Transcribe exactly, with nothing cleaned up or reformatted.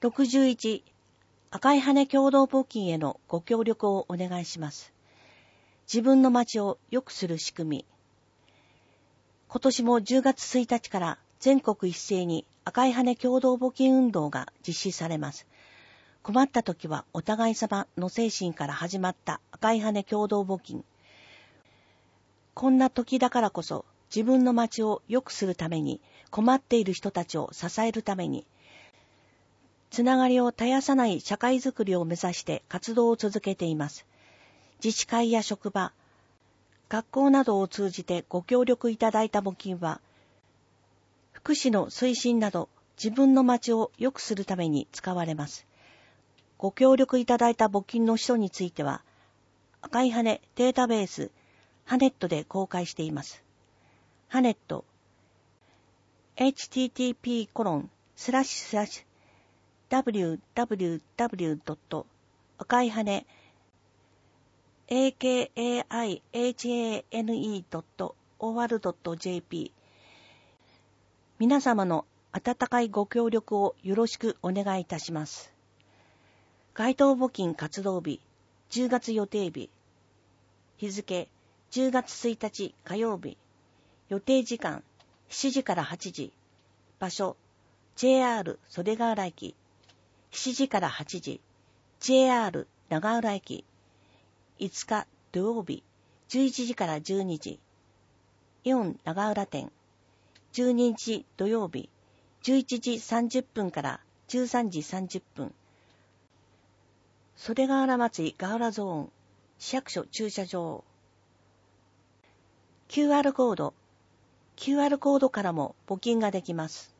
ろくじゅういち、赤い羽共同募金へのご協力をお願いします。自分の町を良くする仕組み。今年もじゅうがつついたちから全国一斉に赤い羽共同募金運動が実施されます。困った時はお互い様の精神から始まった赤い羽共同募金。こんな時だからこそ自分の町を良くするために、困っている人たちを支えるために、つながりを絶やさない社会づくりを目指して活動を続けています。自治会や職場、学校などを通じてご協力いただいた募金は、福祉の推進など自分の町を良くするために使われます。ご協力いただいた募金の人については、赤い羽データベース、ハネットで公開しています。ハネット、エイチティーティーピーコロンスラッシュスラッシュダブリューダブリューダブリュードット赤い羽 エーケーエーアイエイチエーエヌイードットオーアールドットジェーピー 皆様の温かいご協力をよろしくお願いいたします。街頭募金活動日、じゅうがつ予定日、日付じゅうがつついたち火曜日、予定時間しちじからはちじ、場所 ジェイアール 袖ヶ浦駅、しちじからはちじ、ジェイアール 長浦駅、いつか土曜日、じゅういちじからじゅうにじ、イオン長浦店、じゅうににち土曜日、じゅういちじさんじゅっぷんからじゅうさんじさんじゅっぷん、袖ヶ浦祭りヶ浦ゾーン、市役所駐車場、キューアール コード、キューアール コードからも募金ができます。